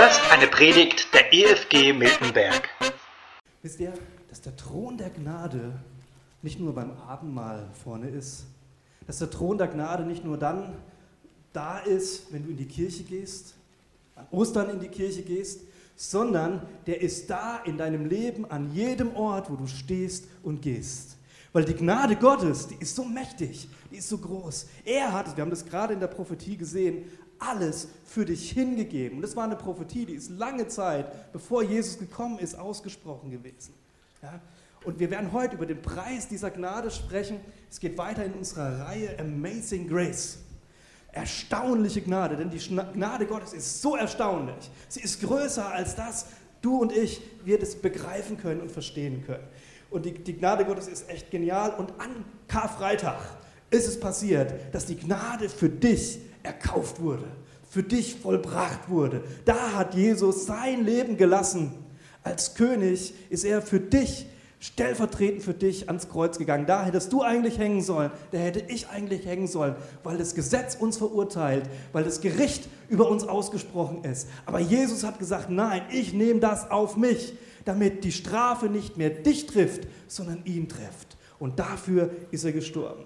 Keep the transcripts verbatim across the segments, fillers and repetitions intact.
hörst eine Predigt der E F G Miltenberg. Wisst ihr, dass der Thron der Gnade nicht nur beim Abendmahl vorne ist, dass der Thron der Gnade nicht nur dann da ist, wenn du in die Kirche gehst, an Ostern in die Kirche gehst, sondern der ist da in deinem Leben an jedem Ort, wo du stehst und gehst. Weil die Gnade Gottes, die ist so mächtig, die ist so groß. Er hat, wir haben das gerade in der Prophetie gesehen, alles für dich hingegeben. Und das war eine Prophetie, die ist lange Zeit, bevor Jesus gekommen ist, ausgesprochen gewesen. Ja? Und wir werden heute über den Preis dieser Gnade sprechen. Es geht weiter in unserer Reihe Amazing Grace. Erstaunliche Gnade, denn die Gnade Gottes ist so erstaunlich. Sie ist größer als das, du und ich, wir das begreifen können und verstehen können. Und die, die Gnade Gottes ist echt genial. Und an Karfreitag ist es passiert, dass die Gnade für dich erkauft wurde, für dich vollbracht wurde. Da hat Jesus sein Leben gelassen. Als König ist er für dich, stellvertretend für dich ans Kreuz gegangen. Da hättest du eigentlich hängen sollen, da hätte ich eigentlich hängen sollen, weil das Gesetz uns verurteilt, weil das Gericht über uns ausgesprochen ist. Aber Jesus hat gesagt, nein, ich nehme das auf mich, damit die Strafe nicht mehr dich trifft, sondern ihn trifft. Und dafür ist er gestorben.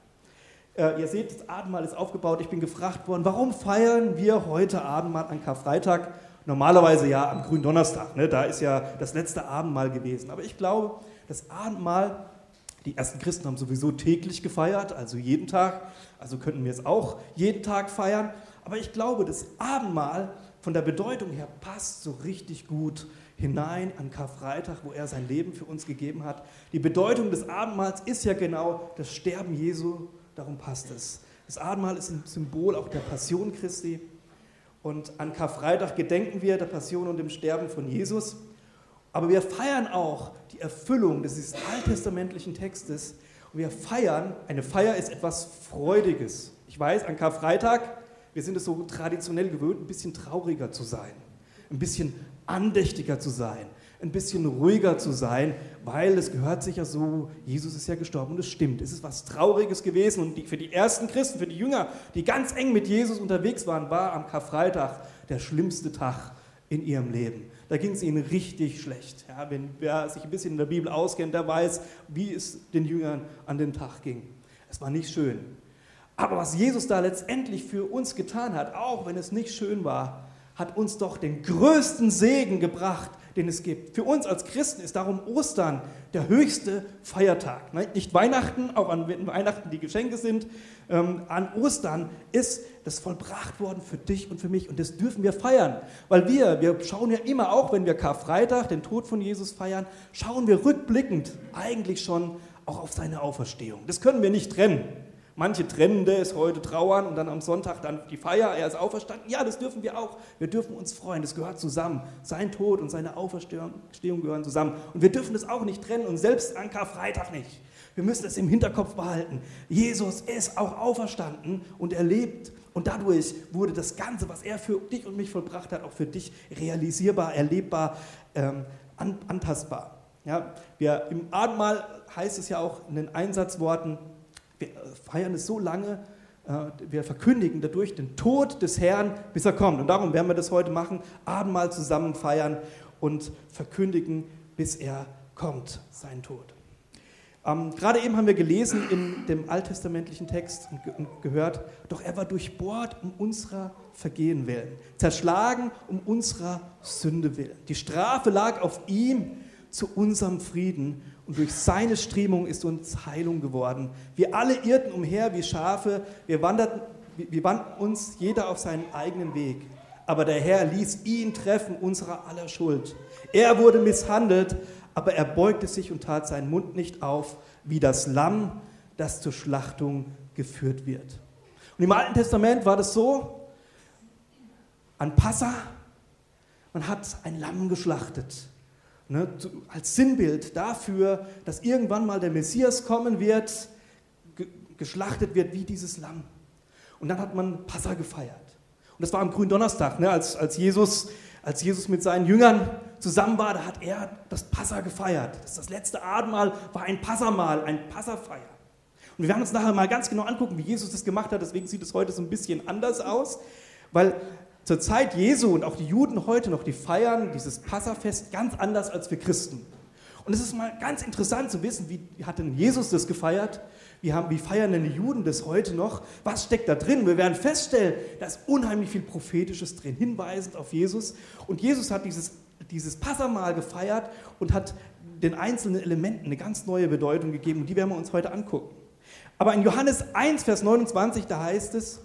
Äh, ihr seht, das Abendmahl ist aufgebaut. Ich bin gefragt worden, warum feiern wir heute Abendmahl an Karfreitag? Normalerweise ja am Gründonnerstag, ne? Da ist ja das letzte Abendmahl gewesen. Aber ich glaube, das Abendmahl, die ersten Christen haben sowieso täglich gefeiert, also jeden Tag. Also könnten wir es auch jeden Tag feiern. Aber ich glaube, das Abendmahl von der Bedeutung her passt so richtig gut hinein an Karfreitag, wo er sein Leben für uns gegeben hat. Die Bedeutung des Abendmahls ist ja genau das Sterben Jesu, darum passt es. Das Abendmahl ist ein Symbol auch der Passion Christi. Und an Karfreitag gedenken wir der Passion und dem Sterben von Jesus. Aber wir feiern auch die Erfüllung dieses alttestamentlichen Textes. Und wir feiern, eine Feier ist etwas Freudiges. Ich weiß, an Karfreitag, wir sind es so traditionell gewöhnt, ein bisschen trauriger zu sein, ein bisschen andächtiger zu sein, ein bisschen ruhiger zu sein, weil es gehört sich ja so, Jesus ist ja gestorben und es stimmt. Es ist was Trauriges gewesen und die, für die ersten Christen, für die Jünger, die ganz eng mit Jesus unterwegs waren, war am Karfreitag der schlimmste Tag in ihrem Leben. Da ging es ihnen richtig schlecht. Ja, wenn wer sich ein bisschen in der Bibel auskennt, der weiß, wie es den Jüngern an den Tag ging. Es war nicht schön. Aber was Jesus da letztendlich für uns getan hat, auch wenn es nicht schön war, hat uns doch den größten Segen gebracht, den es gibt. Für uns als Christen ist darum Ostern der höchste Feiertag. Nicht Weihnachten, auch an Weihnachten die Geschenke sind. Ähm, an Ostern ist das vollbracht worden für dich und für mich. Und das dürfen wir feiern. Weil wir, wir schauen ja immer, auch wenn wir Karfreitag, den Tod von Jesus feiern, schauen wir rückblickend eigentlich schon auch auf seine Auferstehung. Das können wir nicht trennen. Manche trennen das, heute trauern und dann am Sonntag dann die Feier, er ist auferstanden. Ja, das dürfen wir auch. Wir dürfen uns freuen, das gehört zusammen. Sein Tod und seine Auferstehung gehören zusammen. Und wir dürfen das auch nicht trennen und selbst an Karfreitag nicht. Wir müssen es im Hinterkopf behalten. Jesus ist auch auferstanden und er lebt. Und dadurch wurde das Ganze, was er für dich und mich vollbracht hat, auch für dich realisierbar, erlebbar, ähm, an, antastbar. Ja, wir, im Abendmahl heißt es ja auch in den Einsatzworten, wir feiern es so lange, wir verkündigen dadurch den Tod des Herrn, bis er kommt. Und darum werden wir das heute machen, Abendmahl zusammen feiern und verkündigen, bis er kommt, sein Tod. Ähm, gerade eben haben wir gelesen in dem alttestamentlichen Text und, ge- und gehört, doch er war durchbohrt um unserer Vergehen willen, zerschlagen um unserer Sünde willen. Die Strafe lag auf ihm zu unserem Frieden. Und durch seine Striemen ist uns Heilung geworden. Wir alle irrten umher wie Schafe, wir wanderten, wir wandten uns jeder auf seinen eigenen Weg. Aber der Herr ließ ihn treffen, unserer aller Schuld. Er wurde misshandelt, aber er beugte sich und tat seinen Mund nicht auf, wie das Lamm, das zur Schlachtung geführt wird. Und im Alten Testament war das so, an Passa, man hat ein Lamm geschlachtet. Ne, als Sinnbild dafür, dass irgendwann mal der Messias kommen wird, ge- geschlachtet wird wie dieses Lamm. Und dann hat man Passa gefeiert. Und das war am Gründonnerstag, ne, als, als, Jesus, als Jesus mit seinen Jüngern zusammen war, da hat er das Passa gefeiert. Das, das letzte Abendmahl war ein Passamahl, ein Passafeier. Und wir werden uns nachher mal ganz genau angucken, wie Jesus das gemacht hat. Deswegen sieht es heute so ein bisschen anders aus, weil zur Zeit Jesu und auch die Juden heute noch, die feiern dieses Passafest ganz anders als wir Christen. Und es ist mal ganz interessant zu wissen, wie hat denn Jesus das gefeiert? Wie, haben, wie feiern denn die Juden das heute noch? Was steckt da drin? Wir werden feststellen, da ist unheimlich viel Prophetisches drin, hinweisend auf Jesus. Und Jesus hat dieses, dieses Passamahl gefeiert und hat den einzelnen Elementen eine ganz neue Bedeutung gegeben. Und die werden wir uns heute angucken. Aber in Johannes eins, Vers neunundzwanzig, da heißt es,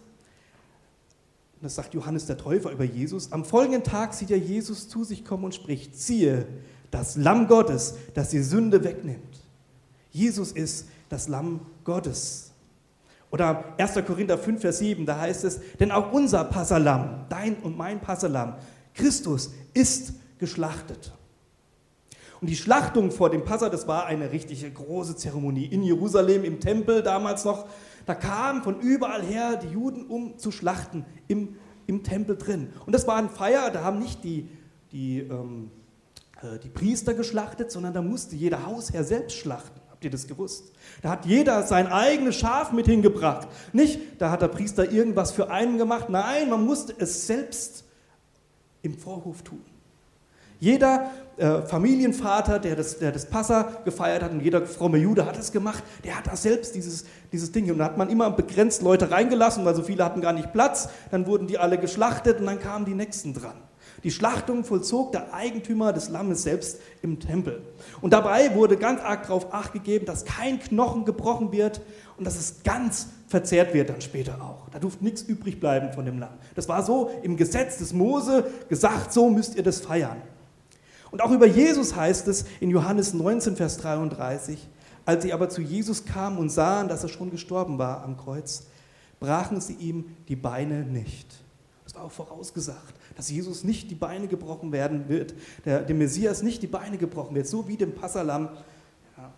das sagt Johannes der Täufer über Jesus, am folgenden Tag sieht er Jesus zu sich kommen und spricht, siehe, das Lamm Gottes, das die Sünde wegnimmt. Jesus ist das Lamm Gottes. Oder erster Korinther fünf, Vers sieben, da heißt es, denn auch unser Passahlamm, dein und mein Passahlamm, Christus ist geschlachtet. Und die Schlachtung vor dem Passa, das war eine richtige große Zeremonie in Jerusalem, im Tempel damals noch. Da kamen von überall her die Juden, um zu schlachten im, im Tempel drin. Und das war eine Feier, da haben nicht die, die, ähm, äh, die Priester geschlachtet, sondern da musste jeder Hausherr selbst schlachten. Habt ihr das gewusst? Da hat jeder sein eigenes Schaf mit hingebracht. Nicht, da hat der Priester irgendwas für einen gemacht. Nein, man musste es selbst im Vorhof tun. Jeder äh, Familienvater, der das, der das Passa gefeiert hat und jeder fromme Jude hat es gemacht, der hat da selbst dieses, dieses Ding. Und da hat man immer begrenzt Leute reingelassen, weil so viele hatten gar nicht Platz. Dann wurden die alle geschlachtet und dann kamen die Nächsten dran. Die Schlachtung vollzog der Eigentümer des Lammes selbst im Tempel. Und dabei wurde ganz arg darauf Acht gegeben, dass kein Knochen gebrochen wird und dass es ganz verzehrt wird dann später auch. Da durfte nichts übrig bleiben von dem Lamm. Das war so im Gesetz des Mose gesagt, so müsst ihr das feiern. Und auch über Jesus heißt es in Johannes neunzehn, Vers dreiunddreißig, als sie aber zu Jesus kamen und sahen, dass er schon gestorben war am Kreuz, brachen sie ihm die Beine nicht. Das war auch vorausgesagt, dass Jesus nicht die Beine gebrochen werden wird, der, dem Messias nicht die Beine gebrochen wird, so wie dem Passahlamm. Ja.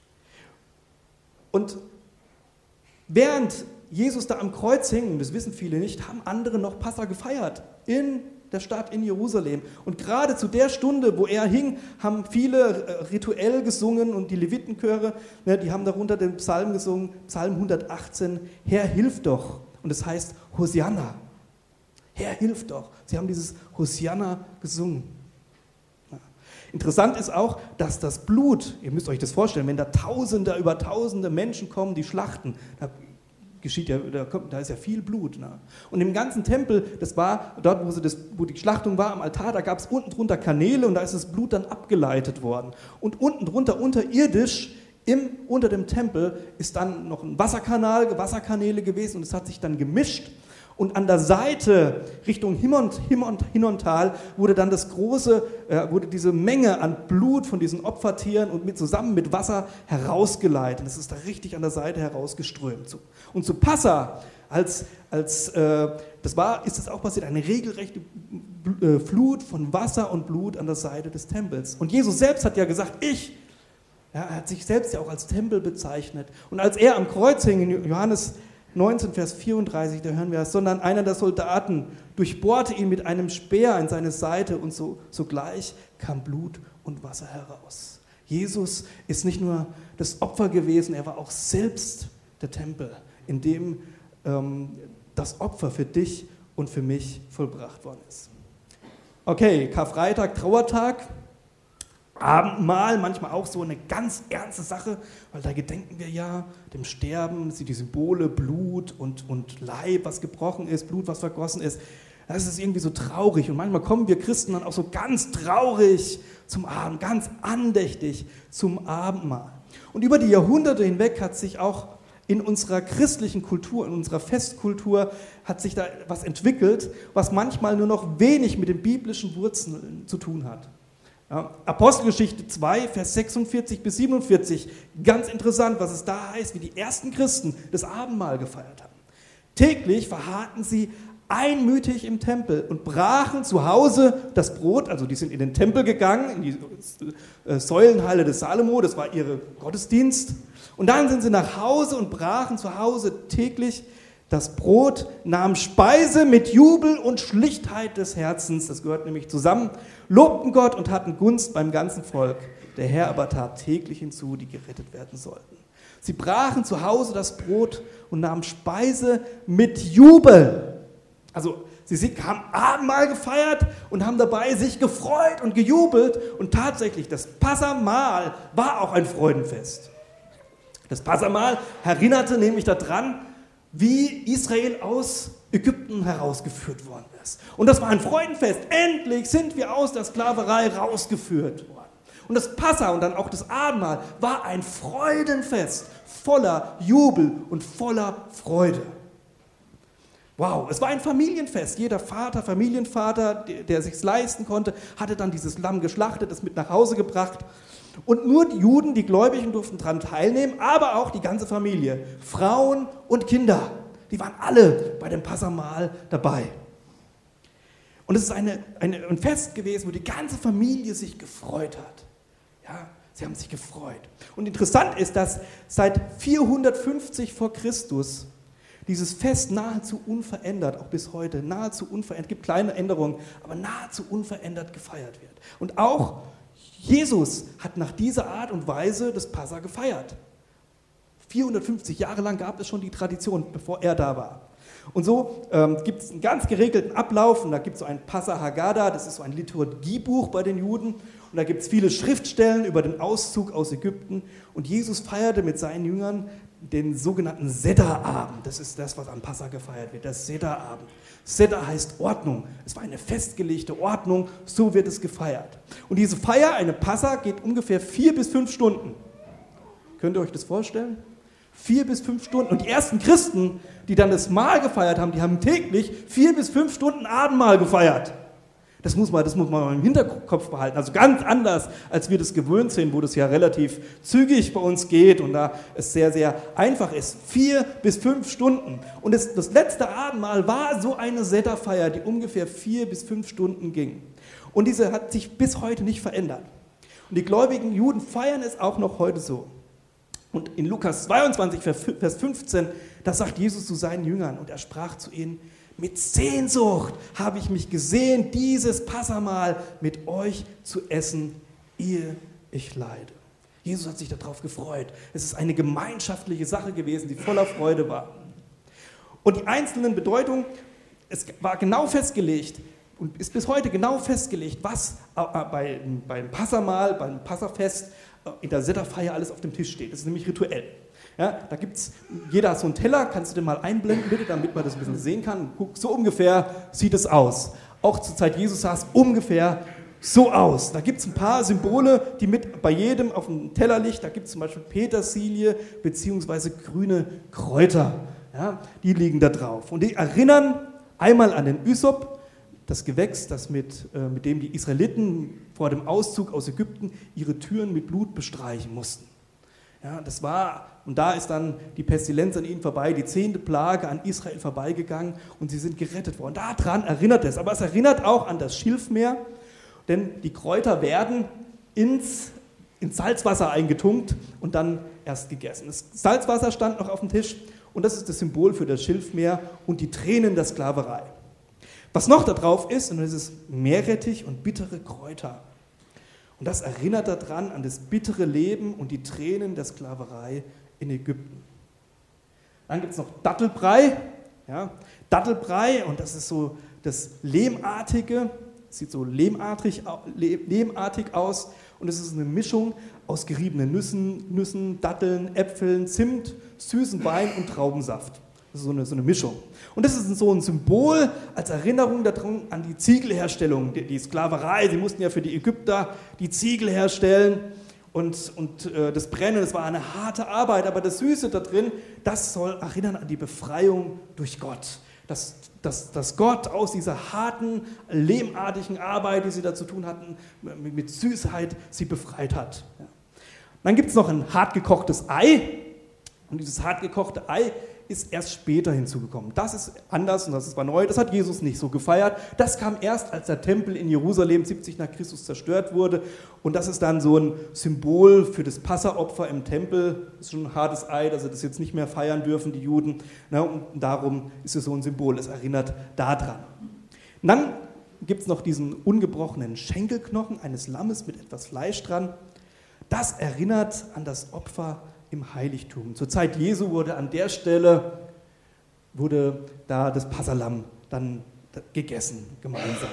Und während Jesus da am Kreuz hing, und das wissen viele nicht, haben andere noch Passa gefeiert in der Stadt in Jerusalem. Und gerade zu der Stunde, wo er hing, haben viele rituell gesungen und die Levitenchöre, ne, die haben darunter den Psalm gesungen, Psalm hundertachtzehn, Herr, hilf doch. Und es heißt Hosianna. Herr, hilf doch. Sie haben dieses Hosianna gesungen. Ja. Interessant ist auch, dass das Blut, ihr müsst euch das vorstellen, wenn da Tausende über Tausende Menschen kommen, die schlachten, da geschieht ja, da, kommt, da ist ja viel Blut. Ne? Und im ganzen Tempel, das war dort, wo, sie das, wo die Schlachtung war am Altar, da gab es unten drunter Kanäle und da ist das Blut dann abgeleitet worden. Und unten drunter, unterirdisch, im, unter dem Tempel, ist dann noch ein Wasserkanal, Wasserkanäle gewesen und es hat sich dann gemischt. Und an der Seite Richtung Himmont, Himmont, Hinnontal wurde dann das große, äh, wurde diese Menge an Blut von diesen Opfertieren und mit, zusammen mit Wasser herausgeleitet. Das ist da richtig an der Seite herausgeströmt. Und zu Passa, als, als äh, das war, ist es auch passiert, eine regelrechte äh, Flut von Wasser und Blut an der Seite des Tempels. Und Jesus selbst hat ja gesagt, ich, ja, er hat sich selbst ja auch als Tempel bezeichnet. Und als er am Kreuz hing, in Johannes neunzehn, Vers vierunddreißig, da hören wir es, sondern einer der Soldaten durchbohrte ihn mit einem Speer in seine Seite und so, sogleich kam Blut und Wasser heraus. Jesus ist nicht nur das Opfer gewesen, er war auch selbst der Tempel, in dem ähm, das Opfer für dich und für mich vollbracht worden ist. Okay, Karfreitag, Trauertag. Abendmahl, manchmal auch so eine ganz ernste Sache, weil da gedenken wir ja dem Sterben, die Symbole, Blut und, und Leib, was gebrochen ist, Blut, was vergossen ist. Das ist irgendwie so traurig und manchmal kommen wir Christen dann auch so ganz traurig zum Abend, ganz andächtig zum Abendmahl. Und über die Jahrhunderte hinweg hat sich auch in unserer christlichen Kultur, in unserer Festkultur hat sich da was entwickelt, was manchmal nur noch wenig mit den biblischen Wurzeln zu tun hat. Ja, Apostelgeschichte zwei, Vers sechsundvierzig bis siebenundvierzig, ganz interessant, was es da heißt, wie die ersten Christen das Abendmahl gefeiert haben. Täglich verharrten sie einmütig im Tempel und brachen zu Hause das Brot, also die sind in den Tempel gegangen, in die Säulenhalle des Salomo, das war ihr Gottesdienst, und dann sind sie nach Hause und brachen zu Hause täglich das Brot, nahmen Speise mit Jubel und Schlichtheit des Herzens, das gehört nämlich zusammen, lobten Gott und hatten Gunst beim ganzen Volk. Der Herr aber tat täglich hinzu, die gerettet werden sollten. Sie brachen zu Hause das Brot und nahmen Speise mit Jubel. Also sie haben Abendmahl gefeiert und haben dabei sich gefreut und gejubelt. Und tatsächlich, das Passahmahl war auch ein Freudenfest. Das Passahmahl erinnerte nämlich daran, wie Israel aus Ägypten herausgeführt worden ist. Und das war ein Freudenfest. Endlich sind wir aus der Sklaverei rausgeführt worden. Und das Passa und dann auch das Abendmahl war ein Freudenfest voller Jubel und voller Freude. Wow, es war ein Familienfest. Jeder Vater, Familienvater, der, der sich es leisten konnte, hatte dann dieses Lamm geschlachtet, es mit nach Hause gebracht. Und nur die Juden, die Gläubigen, durften daran teilnehmen, aber auch die ganze Familie, Frauen und Kinder. Die waren alle bei dem Passahmahl dabei. Und es ist eine, eine, ein Fest gewesen, wo die ganze Familie sich gefreut hat. Ja, sie haben sich gefreut. Und interessant ist, dass seit vierhundertfünfzig vor Christus dieses Fest nahezu unverändert, auch bis heute, nahezu unverändert, es gibt kleine Änderungen, aber nahezu unverändert gefeiert wird. Und auch Jesus hat nach dieser Art und Weise das Passa gefeiert. vierhundertfünfzig Jahre lang gab es schon die Tradition, bevor er da war. Und so ähm, gibt es einen ganz geregelten Ablauf und da gibt es so ein Passa Haggadah, das ist so ein Liturgiebuch bei den Juden und da gibt es viele Schriftstellen über den Auszug aus Ägypten und Jesus feierte mit seinen Jüngern den sogenannten Seder-Abend. Das ist das, was am Passa gefeiert wird, das Seder-Abend. Seder heißt Ordnung. Es war eine festgelegte Ordnung, so wird es gefeiert. Und diese Feier, eine Passa, geht ungefähr vier bis fünf Stunden. Könnt ihr euch das vorstellen? Vier bis fünf Stunden. Und die ersten Christen, die dann das Mahl gefeiert haben, die haben täglich vier bis fünf Stunden Abendmahl gefeiert. Das muss man, das muss man im Hinterkopf behalten. Also ganz anders, als wir das gewöhnt sind, wo das ja relativ zügig bei uns geht und da es sehr, sehr einfach ist. Vier bis fünf Stunden. Und das, das letzte Abendmahl war so eine Seder-Feier, die ungefähr vier bis fünf Stunden ging. Und diese hat sich bis heute nicht verändert. Und die gläubigen Juden feiern es auch noch heute so. Und in Lukas zweiundzwanzig, Vers fünfzehn, da sagt Jesus zu seinen Jüngern und er sprach zu ihnen, mit Sehnsucht habe ich mich gesehen, dieses Passahmahl mit euch zu essen, ehe ich leide. Jesus hat sich darauf gefreut. Es ist eine gemeinschaftliche Sache gewesen, die voller Freude war. Und die einzelnen Bedeutungen, es war genau festgelegt und ist bis heute genau festgelegt, was bei, beim Passahmahl, beim Passafest, in der Seder-Feier alles auf dem Tisch steht. Das ist nämlich rituell. Ja, da gibt's, jeder hat so einen Teller, kannst du den mal einblenden bitte, damit man das ein bisschen sehen kann. Guck, so ungefähr sieht es aus. Auch zur Zeit Jesus sah es ungefähr so aus. Da gibt es ein paar Symbole, die mit bei jedem auf dem Teller liegt. Da gibt es zum Beispiel Petersilie bzw. grüne Kräuter. Ja, die liegen da drauf. Und die erinnern einmal an den Ysop, das Gewächs, das mit, äh, mit dem die Israeliten vor dem Auszug aus Ägypten ihre Türen mit Blut bestreichen mussten. Ja, das war, und da ist dann die Pestilenz an ihnen vorbei, die zehnte Plage an Israel vorbeigegangen und sie sind gerettet worden. Daran erinnert es, aber es erinnert auch an das Schilfmeer, denn die Kräuter werden ins, ins Salzwasser eingetunkt und dann erst gegessen. Das Salzwasser stand noch auf dem Tisch und das ist das Symbol für das Schilfmeer und die Tränen der Sklaverei. Was noch da drauf ist, und das ist Meerrettich und bittere Kräuter. Und das erinnert daran an das bittere Leben und die Tränen der Sklaverei in Ägypten. Dann gibt es noch Dattelbrei. Ja, Dattelbrei, und das ist so das Lehmartige, sieht so lehmartig, lehmartig aus. Und es ist eine Mischung aus geriebenen Nüssen, Nüssen, Datteln, Äpfeln, Zimt, süßen Wein und Traubensaft. Das ist so eine, so eine Mischung. Und das ist so ein Symbol als Erinnerung daran an die Ziegelherstellung, die, die Sklaverei. Sie mussten ja für die Ägypter die Ziegel herstellen und, und äh, das Brennen, das war eine harte Arbeit, aber das Süße da drin, das soll erinnern an die Befreiung durch Gott. Dass, dass, dass Gott aus dieser harten, lehmartigen Arbeit, die sie da zu tun hatten, mit, mit Süßheit sie befreit hat. Ja. Dann gibt es noch ein hartgekochtes Ei. Und dieses hartgekochte Ei ist erst später hinzugekommen. Das ist anders und das war neu. Das hat Jesus nicht so gefeiert. Das kam erst, als der Tempel in Jerusalem siebzig nach Christus zerstört wurde. Und das ist dann so ein Symbol für das Passaopfer im Tempel. Das ist schon ein hartes Ei, dass sie das jetzt nicht mehr feiern dürfen, die Juden. Und darum ist es so ein Symbol. Es erinnert daran. Und dann gibt es noch diesen ungebrochenen Schenkelknochen eines Lammes mit etwas Fleisch dran. Das erinnert an das Opfer im Heiligtum. Zur Zeit Jesu wurde an der Stelle wurde da das Passalamm dann gegessen gemeinsam.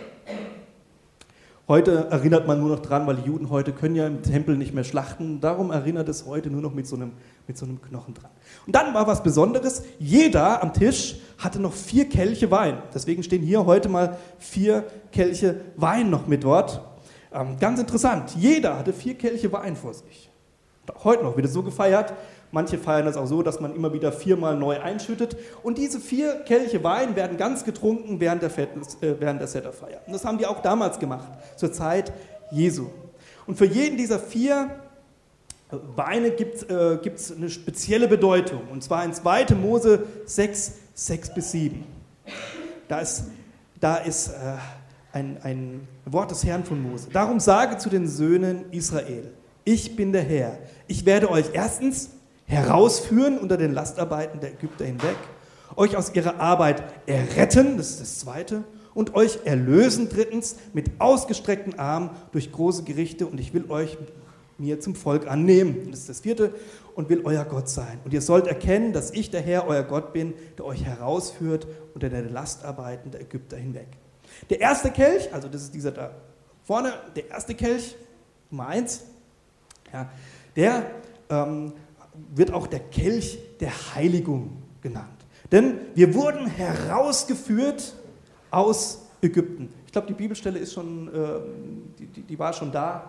Heute erinnert man nur noch dran, weil die Juden heute können ja im Tempel nicht mehr schlachten, darum erinnert es heute nur noch mit so einem, mit so einem Knochen dran. Und dann war was Besonderes, jeder am Tisch hatte noch vier Kelche Wein, deswegen stehen hier heute mal vier Kelche Wein noch mit dort. Ähm, ganz interessant, jeder hatte vier Kelche Wein vor sich. Auch heute noch wird es so gefeiert. Manche feiern das auch so, dass man immer wieder viermal neu einschüttet. Und diese vier Kelche Wein werden ganz getrunken während der, äh, während der Sederfeier. Und das haben die auch damals gemacht, zur Zeit Jesu. Und für jeden dieser vier Weine gibt es äh, eine spezielle Bedeutung. Und zwar in zweiter Mose sechs, sechs bis sieben. Da ist, da ist äh, ein, ein Wort des Herrn von Mose. Darum sage zu den Söhnen Israel, ich bin der Herr. Ich werde euch erstens herausführen unter den Lastarbeiten der Ägypter hinweg, euch aus ihrer Arbeit erretten, das ist das Zweite, und euch erlösen, drittens, mit ausgestreckten Armen durch große Gerichte, und ich will euch mir zum Volk annehmen, das ist das Vierte, und will euer Gott sein. Und ihr sollt erkennen, dass ich der Herr, euer Gott bin, der euch herausführt unter den Lastarbeiten der Ägypter hinweg. Der erste Kelch, also das ist dieser da vorne, der erste Kelch, Nummer eins, ja, der ähm, wird auch der Kelch der Heiligung genannt. Denn wir wurden herausgeführt aus Ägypten. Ich glaube, die Bibelstelle ist schon, äh, die, die, die war schon da.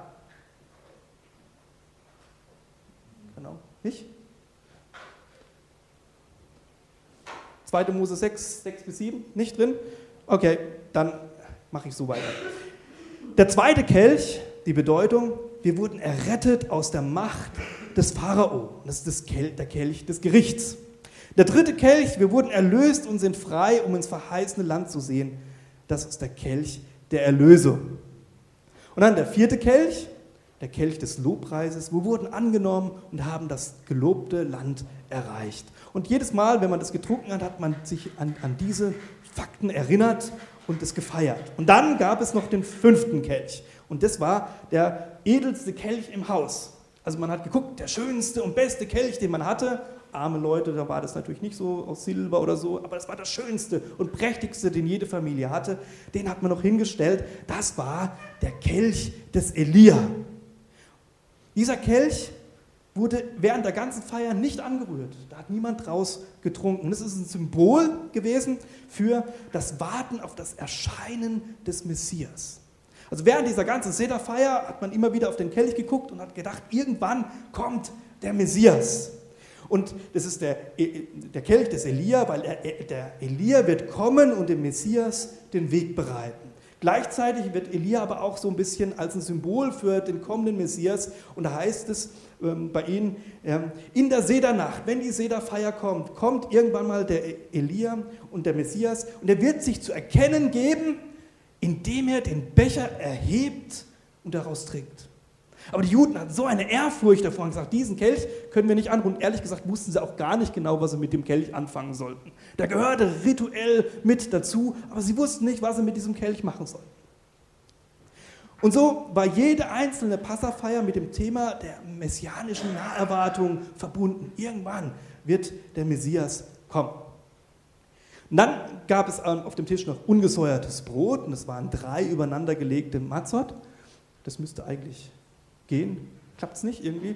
Genau, nicht? zweiter Mose sechs, sechs bis sieben, nicht drin? Okay, dann mache ich so weiter. Der zweite Kelch, die Bedeutung, wir wurden errettet aus der Macht des Pharao. Das ist das Kel- der Kelch des Gerichts. Der dritte Kelch, wir wurden erlöst und sind frei, um ins verheißene Land zu sehen. Das ist der Kelch der Erlösung. Und dann der vierte Kelch, der Kelch des Lobpreises. Wir wurden angenommen und haben das gelobte Land erreicht. Und jedes Mal, wenn man das getrunken hat, hat man sich an, an diese Fakten erinnert und es gefeiert. Und dann gab es noch den fünften Kelch. Und das war der edelste Kelch im Haus. Also man hat geguckt, der schönste und beste Kelch, den man hatte. Arme Leute, da war das natürlich nicht so aus Silber oder so, aber das war das schönste und prächtigste, den jede Familie hatte. Den hat man noch hingestellt. Das war der Kelch des Elia. Dieser Kelch wurde während der ganzen Feier nicht angerührt. Da hat niemand draus getrunken. Das ist ein Symbol gewesen für das Warten auf das Erscheinen des Messias. Also während dieser ganzen Sederfeier hat man immer wieder auf den Kelch geguckt und hat gedacht, irgendwann kommt der Messias. Und das ist der, der Kelch des Elia, weil er, der Elia wird kommen und dem Messias den Weg bereiten. Gleichzeitig wird Elia aber auch so ein bisschen als ein Symbol für den kommenden Messias. Und da heißt es ähm, bei ihnen, ähm, in der Sedernacht, wenn die Sederfeier kommt, kommt irgendwann mal der Elia und der Messias und er wird sich zu erkennen geben, indem er den Becher erhebt und daraus trinkt. Aber die Juden hatten so eine Ehrfurcht davor und gesagt, diesen Kelch können wir nicht anrühren. Und ehrlich gesagt wussten sie auch gar nicht genau, was sie mit dem Kelch anfangen sollten. Der gehörte rituell mit dazu, aber sie wussten nicht, was sie mit diesem Kelch machen sollten. Und so war jede einzelne Passafeier mit dem Thema der messianischen Naherwartung verbunden. Irgendwann wird der Messias kommen. Und dann gab es auf dem Tisch noch ungesäuertes Brot, und es waren drei übereinander gelegte Matzot. Das müsste eigentlich gehen. Klappt es nicht irgendwie?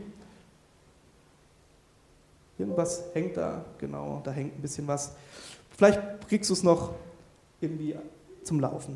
Irgendwas hängt da, genau, da hängt ein bisschen was. Vielleicht kriegst du es noch irgendwie zum Laufen.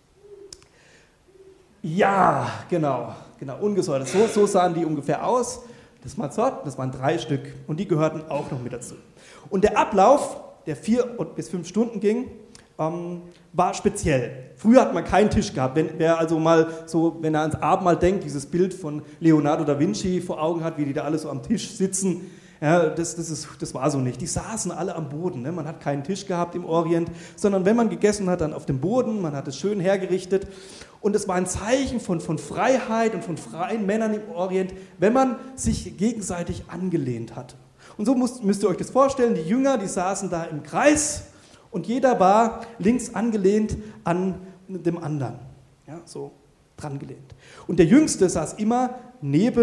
Ja, genau, genau, ungesäuert. So, so sahen die ungefähr aus. Das Matzot, das waren drei Stück und die gehörten auch noch mit dazu. Und der Ablauf, der vier bis fünf Stunden ging, ähm, war speziell. Früher hat man keinen Tisch gehabt. Wenn, wer also mal so, wenn er ans Abendmahl denkt, dieses Bild von Leonardo da Vinci vor Augen hat, wie die da alle so am Tisch sitzen, ja, das, das, ist, das war so nicht. Die saßen alle am Boden. Ne? Man hat keinen Tisch gehabt im Orient, sondern wenn man gegessen hat, dann auf dem Boden. Man hat es schön hergerichtet. Und es war ein Zeichen von, von Freiheit und von freien Männern im Orient, wenn man sich gegenseitig angelehnt hatte. Und so müsst, müsst ihr euch das vorstellen, die Jünger, die saßen da im Kreis und jeder war links angelehnt an dem anderen, ja, so dran gelehnt. Und der Jüngste saß immer neben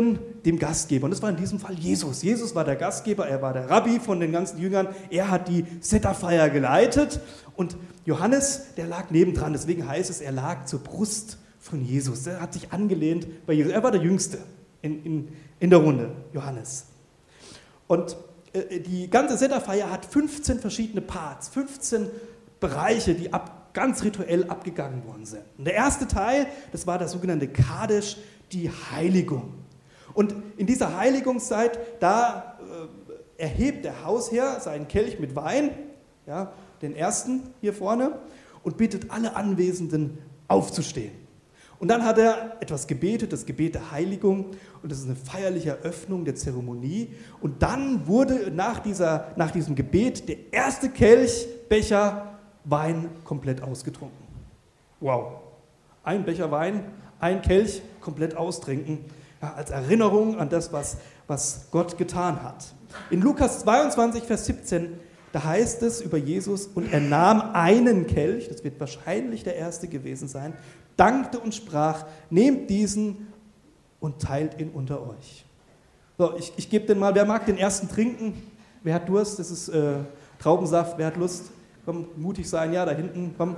dem Gastgeber. Und das war in diesem Fall Jesus. Jesus war der Gastgeber, er war der Rabbi von den ganzen Jüngern. Er hat die Sederfeier geleitet. Und Johannes, der lag nebendran. Deswegen heißt es, er lag zur Brust von Jesus. Er hat sich angelehnt bei Jesus. Er war der Jüngste in, in, in der Runde, Johannes. Und äh, die ganze Sederfeier hat fünfzehn verschiedene Parts, fünfzehn Bereiche, die ab, ganz rituell abgegangen worden sind. Und der erste Teil, das war das sogenannte Kadesh, die Heiligung. Und in dieser Heiligungszeit, da äh, erhebt der Hausherr seinen Kelch mit Wein, ja, den ersten hier vorne, und bittet alle Anwesenden aufzustehen. Und dann hat er etwas gebetet, das Gebet der Heiligung, und das ist eine feierliche Eröffnung der Zeremonie. Und dann wurde nach, dieser, nach diesem Gebet der erste Kelchbecher Wein komplett ausgetrunken. Wow. Ein Becher Wein, ein Kelch komplett austrinken, ja, als Erinnerung an das, was, was Gott getan hat. In Lukas zweiundzwanzig, Vers siebzehn, da heißt es über Jesus, und er nahm einen Kelch, das wird wahrscheinlich der erste gewesen sein, dankte und sprach, nehmt diesen und teilt ihn unter euch. So, ich, ich gebe den mal, wer mag den ersten trinken? Wer hat Durst? Das ist äh, Traubensaft, wer hat Lust? Komm, mutig sein, ja, da hinten, komm.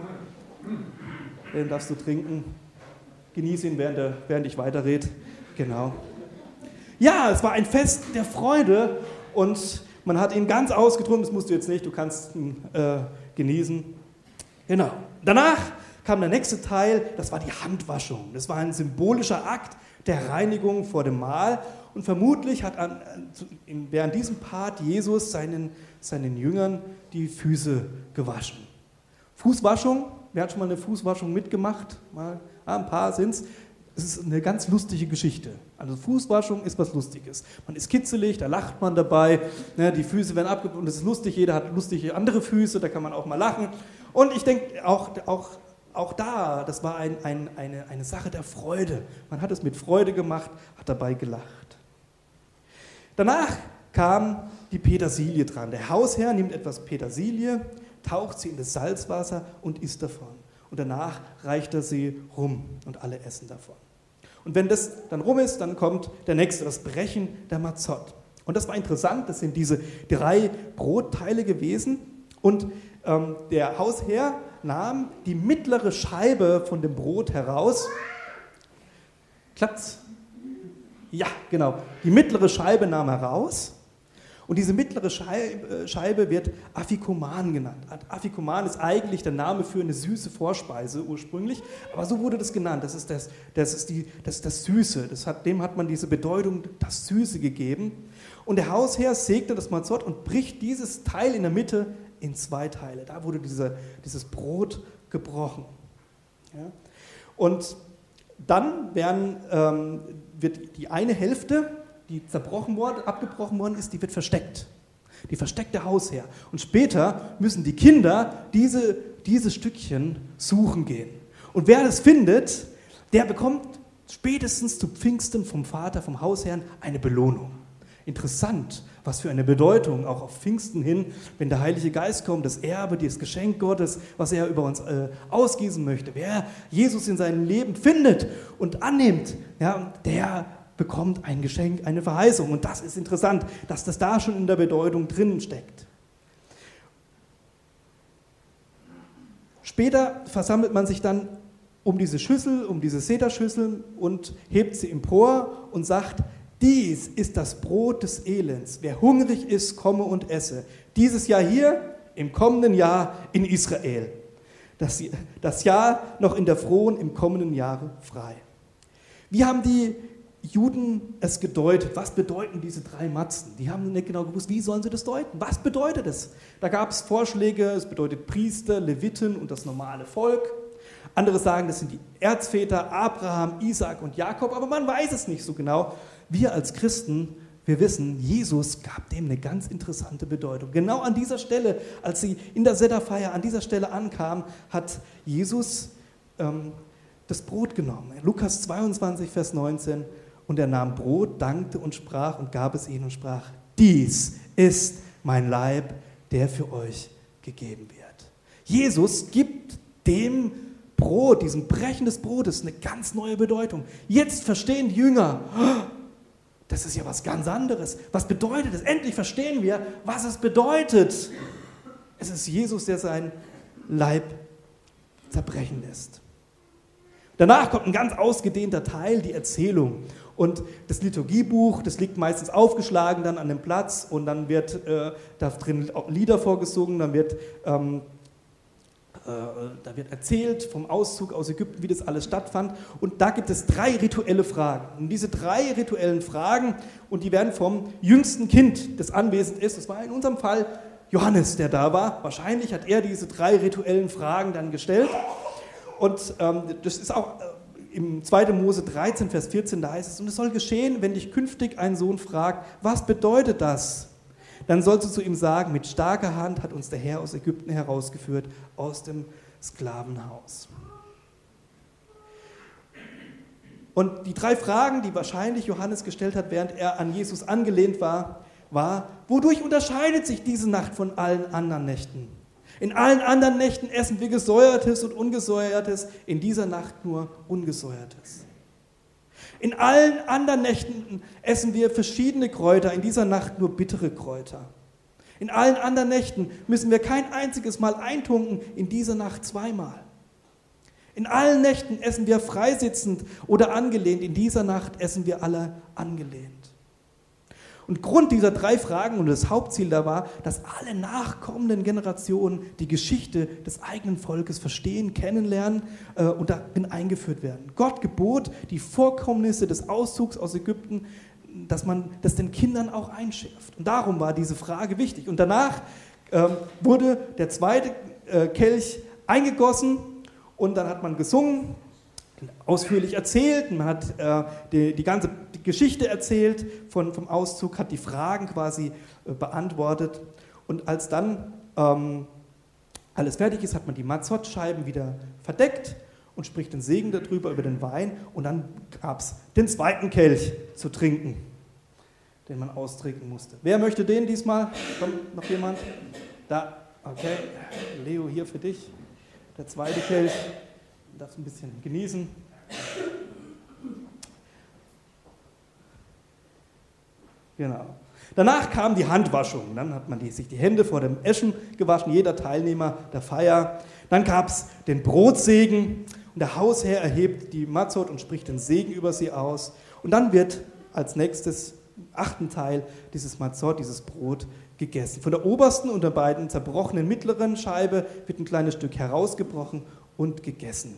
Den darfst du trinken. Genieße ihn, während, der, während ich weiterrede. Genau. Ja, es war ein Fest der Freude und man hat ihn ganz ausgetrunken. Das musst du jetzt nicht, du kannst ihn äh, genießen. Genau. Danach kam der nächste Teil, das war die Handwaschung. Das war ein symbolischer Akt der Reinigung vor dem Mahl. Und vermutlich hat an, während diesem Part Jesus seinen, seinen Jüngern die Füße gewaschen. Fußwaschung, wer hat schon mal eine Fußwaschung mitgemacht? Mal, ah, ein paar sind es. Es ist eine ganz lustige Geschichte. Also Fußwaschung ist was Lustiges. Man ist kitzelig, da lacht man dabei, ne, die Füße werden abgewaschen und es ist lustig, jeder hat lustige andere Füße, da kann man auch mal lachen. Und ich denke, auch, auch, auch da, das war ein, ein, eine, eine Sache der Freude. Man hat es mit Freude gemacht, hat dabei gelacht. Danach kam die Petersilie dran. Der Hausherr nimmt etwas Petersilie, taucht sie in das Salzwasser und isst davon. Und danach reicht er sie rum und alle essen davon. Und wenn das dann rum ist, dann kommt der nächste, das Brechen der Mazot. Und das war interessant, das sind diese drei Brotteile gewesen. Und ähm, der Hausherr nahm die mittlere Scheibe von dem Brot heraus. Klappt's? Ja, genau. Die mittlere Scheibe nahm er raus. Und diese mittlere Scheibe, Scheibe wird Afikoman genannt. Afikoman ist eigentlich der Name für eine süße Vorspeise ursprünglich, aber so wurde das genannt. Das ist das, das, ist die, das, ist das Süße. Das hat, dem hat man diese Bedeutung, das Süße gegeben. Und der Hausherr segnet das Mazot und bricht dieses Teil in der Mitte in zwei Teile. Da wurde diese, dieses Brot gebrochen. Ja? Und dann werden, ähm, wird die eine Hälfte, die zerbrochen worden, abgebrochen worden ist, die wird versteckt. Die versteckt der Hausherr. Und später müssen die Kinder diese, diese Stückchen suchen gehen. Und wer das findet, der bekommt spätestens zu Pfingsten vom Vater, vom Hausherrn, eine Belohnung. Interessant, was für eine Bedeutung, auch auf Pfingsten hin, wenn der Heilige Geist kommt, das Erbe, das Geschenk Gottes, was er über uns äh, ausgießen möchte. Wer Jesus in seinem Leben findet und annimmt, ja, der bekommt ein Geschenk, eine Verheißung. Und das ist interessant, dass das da schon in der Bedeutung drinnen steckt. Später versammelt man sich dann um diese Schüssel, um diese Sederschüssel und hebt sie empor und sagt, dies ist das Brot des Elends. Wer hungrig ist, komme und esse. Dieses Jahr hier, im kommenden Jahr in Israel. Das, das Jahr noch in der frohen, im kommenden Jahre frei. Wie haben die Juden es gedeutet? Was bedeuten diese drei Matzen? Die haben nicht genau gewusst, wie sollen sie das deuten? Was bedeutet es? Da gab es Vorschläge, es bedeutet Priester, Leviten und das normale Volk. Andere sagen, das sind die Erzväter Abraham, Isaak und Jakob, aber man weiß es nicht so genau. Wir als Christen, wir wissen, Jesus gab dem eine ganz interessante Bedeutung. Genau an dieser Stelle, als sie in der Sederfeier an dieser Stelle ankamen, hat Jesus ähm, das Brot genommen. Lukas zweiundzwanzig, Vers neunzehn. Und er nahm Brot, dankte und sprach und gab es ihnen und sprach, dies ist mein Leib, der für euch gegeben wird. Jesus gibt dem Brot, diesem Brechen des Brotes, eine ganz neue Bedeutung. Jetzt verstehen die Jünger, das ist ja was ganz anderes. Was bedeutet es? Endlich verstehen wir, was es bedeutet. Es ist Jesus, der seinen Leib zerbrechen lässt. Danach kommt ein ganz ausgedehnter Teil, die Erzählung. Und das Liturgiebuch, das liegt meistens aufgeschlagen dann an dem Platz und dann wird äh, da drin Lieder vorgesungen, dann wird, ähm, äh, da wird erzählt vom Auszug aus Ägypten, wie das alles stattfand. Und da gibt es drei rituelle Fragen. Und diese drei rituellen Fragen, und die werden vom jüngsten Kind, das anwesend ist, das war in unserem Fall Johannes, der da war. Wahrscheinlich hat er diese drei rituellen Fragen dann gestellt. Und ähm, das ist auch äh, im zweiten Mose dreizehn, Vers vierzehn, da heißt es, und es soll geschehen, wenn dich künftig ein Sohn fragt, was bedeutet das? Dann sollst du zu ihm sagen, mit starker Hand hat uns der Herr aus Ägypten herausgeführt, aus dem Sklavenhaus. Und die drei Fragen, die wahrscheinlich Johannes gestellt hat, während er an Jesus angelehnt war, war, wodurch unterscheidet sich diese Nacht von allen anderen Nächten? In allen anderen Nächten essen wir Gesäuertes und Ungesäuertes, in dieser Nacht nur Ungesäuertes. In allen anderen Nächten essen wir verschiedene Kräuter, in dieser Nacht nur bittere Kräuter. In allen anderen Nächten müssen wir kein einziges Mal eintunken, in dieser Nacht zweimal. In allen Nächten essen wir freisitzend oder angelehnt, in dieser Nacht essen wir alle angelehnt. Und Grund dieser drei Fragen und das Hauptziel da war, dass alle nachkommenden Generationen die Geschichte des eigenen Volkes verstehen, kennenlernen äh, und darin eingeführt werden. Gott gebot die Vorkommnisse des Auszugs aus Ägypten, dass man das den Kindern auch einschärft. Und darum war diese Frage wichtig. Und danach äh, wurde der zweite äh, Kelch eingegossen und dann hat man gesungen, ausführlich erzählt, man hat äh, die, die ganze die Geschichte erzählt von, vom Auszug, hat die Fragen quasi äh, beantwortet und als dann ähm, alles fertig ist, hat man die Mazot-Scheiben wieder verdeckt und spricht den Segen darüber, über den Wein und dann gab es den zweiten Kelch zu trinken, den man austrinken musste. Wer möchte den diesmal? Kommt noch jemand? Da, okay, Leo, hier für dich, der zweite Kelch. Du darfst ein bisschen genießen. Genau. Danach kam die Handwaschung. Dann hat man die, sich die Hände vor dem Eschen gewaschen, jeder Teilnehmer der Feier. Dann gab es den Brotsegen und der Hausherr erhebt die Mazot und spricht den Segen über sie aus. Und dann wird als nächstes, im achten Teil, dieses Mazot, dieses Brot gegessen. Von der obersten und der beiden zerbrochenen mittleren Scheibe wird ein kleines Stück herausgebrochen und gegessen.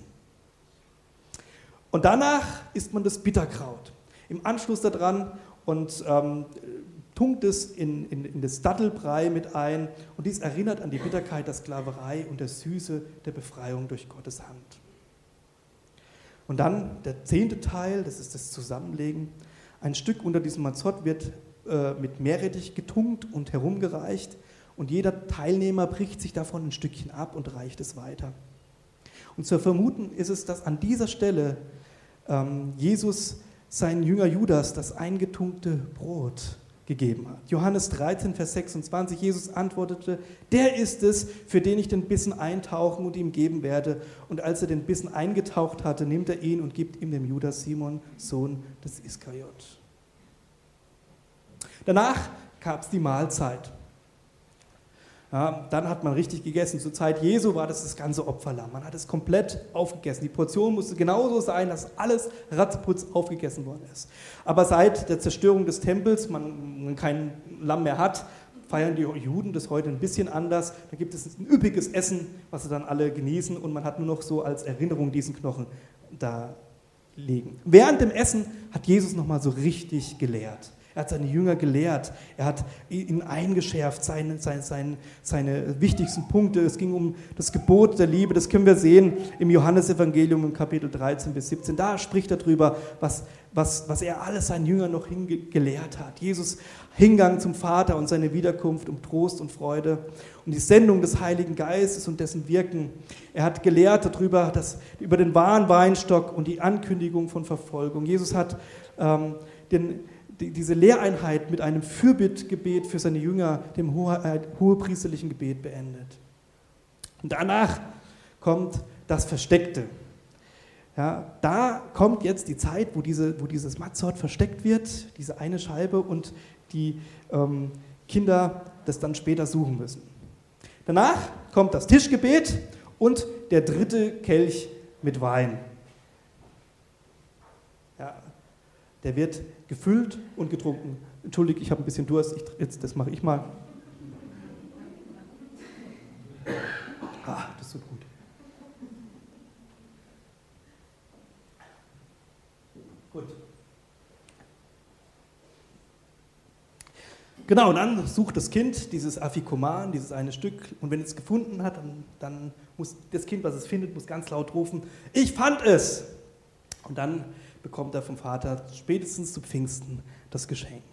Und danach isst man das Bitterkraut. Im Anschluss daran und ähm, tunkt es in, in, in das Dattelbrei mit ein. Und dies erinnert an die Bitterkeit der Sklaverei und der Süße der Befreiung durch Gottes Hand. Und dann der zehnte Teil, das ist das Zusammenlegen. Ein Stück unter diesem Mazot wird äh, mit Meerrettich getunkt und herumgereicht. Und jeder Teilnehmer bricht sich davon ein Stückchen ab und reicht es weiter. Und zu vermuten ist es, dass an dieser Stelle ähm, Jesus seinen Jünger Judas das eingetunkte Brot gegeben hat. Johannes dreizehn, Vers sechsundzwanzig, Jesus antwortete, der ist es, für den ich den Bissen eintauchen und ihm geben werde. Und als er den Bissen eingetaucht hatte, nimmt er ihn und gibt ihm dem Judas Simon, Sohn des Iskariot. Danach gab es die Mahlzeit. Ja, dann hat man richtig gegessen. Zur Zeit Jesu war das das ganze Opferlamm. Man hat es komplett aufgegessen. Die Portion musste genauso sein, dass alles ratzeputz aufgegessen worden ist. Aber seit der Zerstörung des Tempels, man kein Lamm mehr hat, feiern die Juden das heute ein bisschen anders. Da gibt es ein üppiges Essen, was sie dann alle genießen und man hat nur noch so als Erinnerung diesen Knochen da liegen. Während dem Essen hat Jesus nochmal so richtig gelehrt. Er hat seine Jünger gelehrt, er hat ihnen eingeschärft, seine, seine, seine, seine wichtigsten Punkte. Es ging um das Gebot der Liebe, das können wir sehen im Johannesevangelium im Kapitel dreizehn bis siebzehn. Da spricht er darüber, was, was, was er alles seinen Jüngern noch gelehrt hat. Jesus Hingang zum Vater und seine Wiederkunft um Trost und Freude, um die Sendung des Heiligen Geistes und dessen Wirken. Er hat gelehrt darüber, dass, über den wahren Weinstock und die Ankündigung von Verfolgung. Jesus hat ähm, den diese Lehreinheit mit einem Fürbittgebet für seine Jünger, dem hohepriesterlichen Gebet, beendet. Und danach kommt das Versteckte. Ja, da kommt jetzt die Zeit, wo, diese, wo dieses Matzort versteckt wird, diese eine Scheibe, und die ähm, Kinder das dann später suchen müssen. Danach kommt das Tischgebet und der dritte Kelch mit Wein. Ja, der wird gefüllt und getrunken. Entschuldigt, ich habe ein bisschen Durst, ich, jetzt, das mache ich mal. Ah, das tut gut. Gut. Genau, dann sucht das Kind dieses Afikoman, dieses eine Stück, und wenn es gefunden hat, dann, dann muss das Kind, was es findet, muss ganz laut rufen: Ich fand es! Und dann bekommt er vom Vater spätestens zu Pfingsten das Geschenk.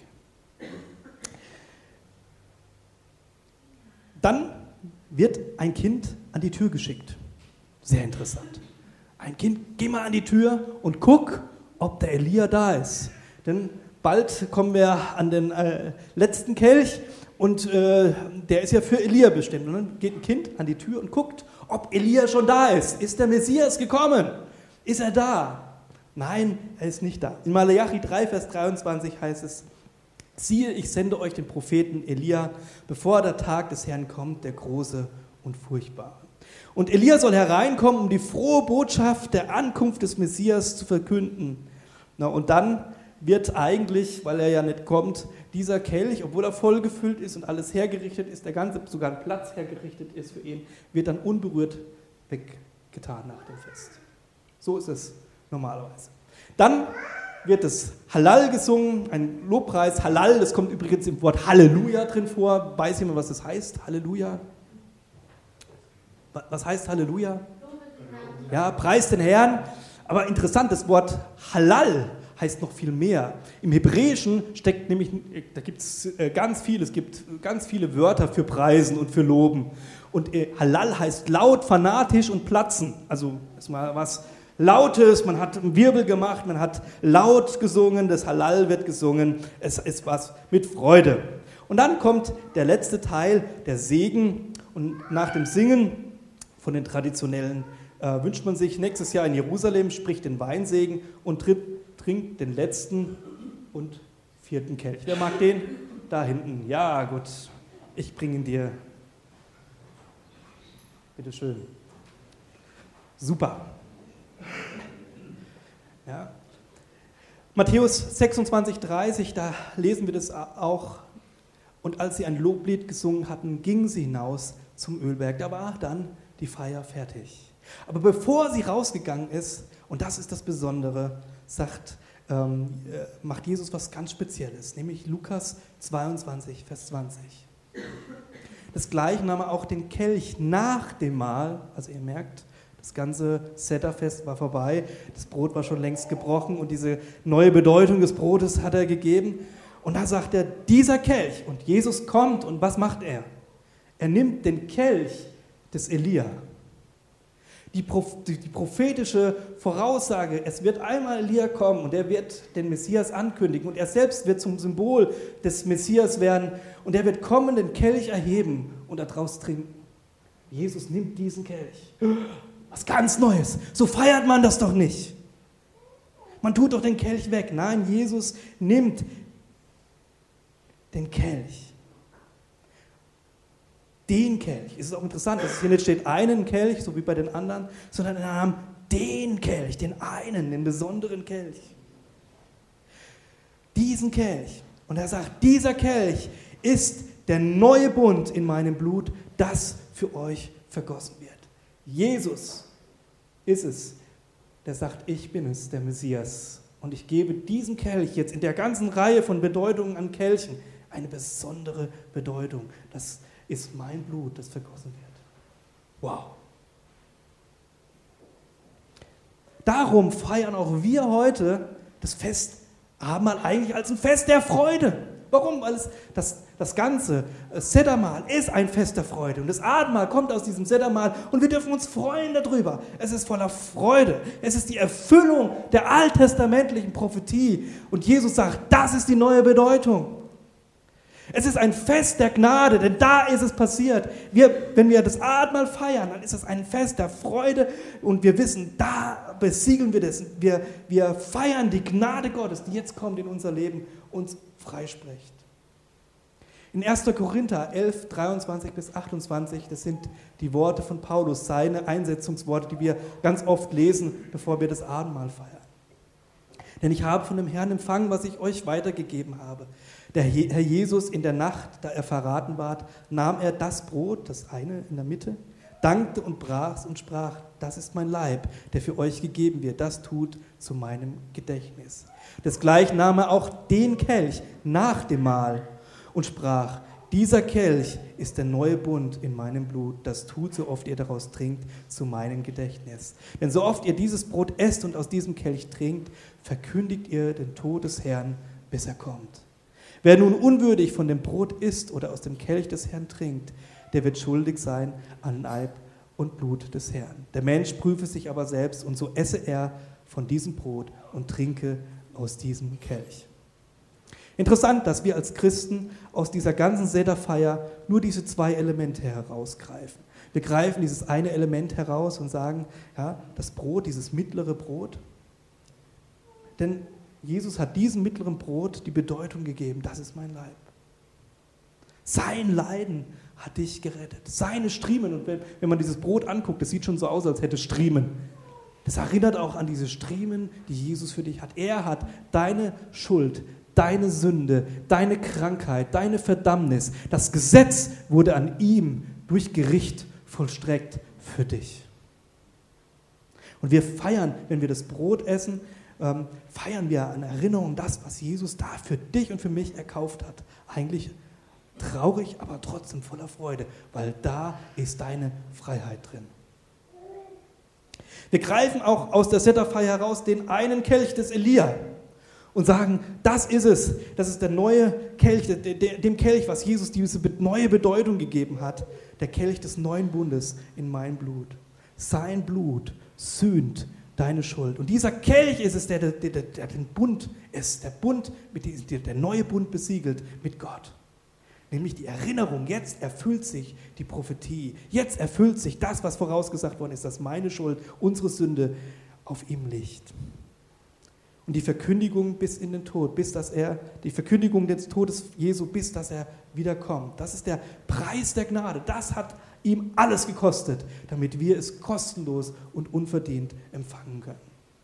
Dann wird ein Kind an die Tür geschickt. Sehr interessant. Ein Kind, geh mal an die Tür und guck, ob der Elia da ist. Denn bald kommen wir an den äh, letzten Kelch und äh, der ist ja für Elia bestimmt. Und dann geht ein Kind an die Tür und guckt, ob Elia schon da ist. Ist der Messias gekommen? Ist er da? Nein, er ist nicht da. In Malachi drei, Vers dreiundzwanzig heißt es: Siehe, ich sende euch den Propheten Elia, bevor der Tag des Herrn kommt, der große und furchtbare. Und Elia soll hereinkommen, um die frohe Botschaft der Ankunft des Messias zu verkünden. Na, und dann wird eigentlich, weil er ja nicht kommt, dieser Kelch, obwohl er voll gefüllt ist und alles hergerichtet ist, der ganze, sogar ein Platz hergerichtet ist für ihn, wird dann unberührt weggetan nach dem Fest. So ist es normalerweise. Dann wird das Hallel gesungen, ein Lobpreis. Hallel, das kommt übrigens im Wort Halleluja drin vor. Weiß jemand, was das heißt? Halleluja? Was heißt Halleluja? Ja, preis den Herrn. Aber interessant, das Wort Halal heißt noch viel mehr. Im Hebräischen steckt nämlich, da gibt es ganz viel, es gibt ganz viele Wörter für preisen und für loben. Und Halal heißt laut, fanatisch und platzen. Also erstmal was Lautes, man hat einen Wirbel gemacht, man hat laut gesungen, das Halal wird gesungen, es ist was mit Freude. Und dann kommt der letzte Teil, der Segen, und nach dem Singen von den traditionellen äh, wünscht man sich nächstes Jahr in Jerusalem, spricht den Weinsegen und tritt, trinkt den letzten und vierten Kelch. Wer mag den? Da hinten. Ja, gut, ich bringe ihn dir. Bitte schön. Super. Ja. Matthäus sechsundzwanzig, dreißig, da lesen wir das auch. Und als sie ein Loblied gesungen hatten, gingen sie hinaus zum Ölberg. Da war dann die Feier fertig. Aber bevor sie rausgegangen ist, und das ist das Besondere, sagt, ähm, macht Jesus was ganz Spezielles, nämlich Lukas zweiundzwanzig, Vers zwanzig. Das Gleiche nahm er auch den Kelch nach dem Mahl, also ihr merkt, das ganze Setterfest war vorbei, das Brot war schon längst gebrochen und diese neue Bedeutung des Brotes hat er gegeben. Und da sagt er, dieser Kelch, und Jesus kommt, und was macht er? Er nimmt den Kelch des Elia. Die, die prophetische Voraussage, es wird einmal Elia kommen und er wird den Messias ankündigen und er selbst wird zum Symbol des Messias werden und er wird kommen, den Kelch erheben und daraus trinken. Jesus nimmt diesen Kelch. Was ganz Neues. So feiert man das doch nicht. Man tut doch den Kelch weg. Nein, Jesus nimmt den Kelch. Den Kelch. Es ist auch interessant, dass es hier nicht steht einen Kelch, so wie bei den anderen, sondern er nahm den Kelch, den einen, den besonderen Kelch. Diesen Kelch. Und er sagt, dieser Kelch ist der neue Bund in meinem Blut, das für euch vergossen wird. Jesus ist es, der sagt, ich bin es, der Messias. Und ich gebe diesem Kelch jetzt in der ganzen Reihe von Bedeutungen an Kelchen eine besondere Bedeutung. Das ist mein Blut, das vergossen wird. Wow. Darum feiern auch wir heute das Fest Abendmahl eigentlich als ein Fest der Freude. Warum? Weil es, das, das ganze Sedermahl ist ein Fest der Freude. Und das Abendmahl kommt aus diesem Sedermahl und wir dürfen uns freuen darüber. Es ist voller Freude. Es ist die Erfüllung der alttestamentlichen Prophetie. Und Jesus sagt, das ist die neue Bedeutung. Es ist ein Fest der Gnade, denn da ist es passiert. Wir, wenn wir das Abendmahl feiern, dann ist es ein Fest der Freude und wir wissen, da besiegeln wir das. Wir, wir feiern die Gnade Gottes, die jetzt kommt in unser Leben, uns freispricht. In erster Korinther elf, dreiundzwanzig bis achtundzwanzig, das sind die Worte von Paulus, seine Einsetzungsworte, die wir ganz oft lesen, bevor wir das Abendmahl feiern. Denn ich habe von dem Herrn empfangen, was ich euch weitergegeben habe. Der Herr Jesus in der Nacht, da er verraten ward, nahm er das Brot, das eine in der Mitte, dankte und brach's und sprach, das ist mein Leib, der für euch gegeben wird, das tut zu meinem Gedächtnis. Desgleichen nahm er auch den Kelch nach dem Mahl und sprach, dieser Kelch ist der neue Bund in meinem Blut, das tut, so oft ihr daraus trinkt, zu meinem Gedächtnis. Denn so oft ihr dieses Brot esst und aus diesem Kelch trinkt, verkündigt ihr den Tod des Herrn, bis er kommt. Wer nun unwürdig von dem Brot isst oder aus dem Kelch des Herrn trinkt, der wird schuldig sein an Leib und Blut des Herrn. Der Mensch prüfe sich aber selbst, und so esse er von diesem Brot und trinke aus diesem Kelch. Interessant, dass wir als Christen aus dieser ganzen Sederfeier nur diese zwei Elemente herausgreifen. Wir greifen dieses eine Element heraus und sagen, ja, das Brot, dieses mittlere Brot. Denn Jesus hat diesem mittleren Brot die Bedeutung gegeben, das ist mein Leib. Sein Leiden hat dich gerettet. Seine Striemen, und wenn, wenn man dieses Brot anguckt, das sieht schon so aus, als hätte Striemen. Das erinnert auch an diese Striemen, die Jesus für dich hat. Er hat deine Schuld, deine Sünde, deine Krankheit, deine Verdammnis, das Gesetz wurde an ihm durch Gericht vollstreckt für dich. Und wir feiern, wenn wir das Brot essen, ähm, feiern wir an Erinnerung das, was Jesus da für dich und für mich erkauft hat. Eigentlich traurig, aber trotzdem voller Freude, weil da ist deine Freiheit drin. Wir greifen auch aus der Sederfeier heraus den einen Kelch des Elia und sagen, das ist es, das ist der neue Kelch, dem Kelch, was Jesus diese neue Bedeutung gegeben hat, der Kelch des neuen Bundes in mein Blut. Sein Blut sühnt deine Schuld. Und dieser Kelch ist es, der, der, der, der den Bund ist, der Bund, mit diesem, der neue Bund besiegelt mit Gott. Nämlich die Erinnerung, jetzt erfüllt sich die Prophetie, jetzt erfüllt sich das, was vorausgesagt worden ist, dass meine Schuld, unsere Sünde auf ihm liegt. Und die Verkündigung bis in den Tod, bis dass er, die Verkündigung des Todes Jesu, bis dass er wiederkommt. Das ist der Preis der Gnade. Das hat ihm alles gekostet, damit wir es kostenlos und unverdient empfangen können.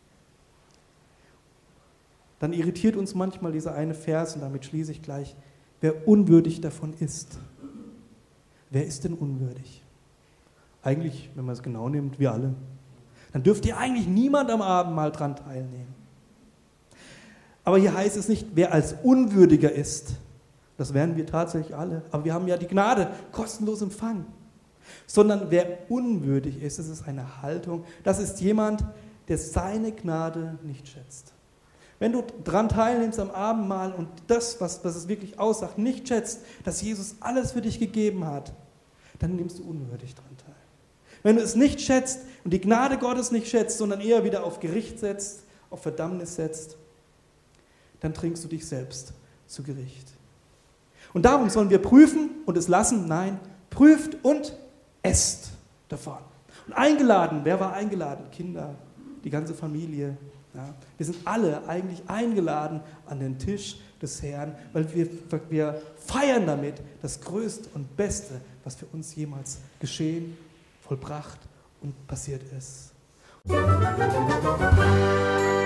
Dann irritiert uns manchmal dieser eine Vers, und damit schließe ich gleich, wer unwürdig davon ist. Wer ist denn unwürdig? Eigentlich, wenn man es genau nimmt, wir alle. Dann dürfte ja eigentlich niemand am Abendmahl dran teilnehmen. Aber hier heißt es nicht, wer als Unwürdiger ist. Das wären wir tatsächlich alle. Aber wir haben ja die Gnade kostenlos empfangen. Sondern wer unwürdig ist, das ist eine Haltung, das ist jemand, der seine Gnade nicht schätzt. Wenn du daran teilnimmst am Abendmahl und das, was, was es wirklich aussagt, nicht schätzt, dass Jesus alles für dich gegeben hat, dann nimmst du unwürdig daran teil. Wenn du es nicht schätzt und die Gnade Gottes nicht schätzt, sondern eher wieder auf Gericht setzt, auf Verdammnis setzt, dann trinkst du dich selbst zu Gericht. Und darum sollen wir prüfen und es lassen? Nein, prüft und esst davon. Und eingeladen, wer war eingeladen? Kinder, die ganze Familie. Ja, wir sind alle eigentlich eingeladen an den Tisch des Herrn, weil wir, wir feiern damit das Größte und Beste, was für uns jemals geschehen, vollbracht und passiert ist.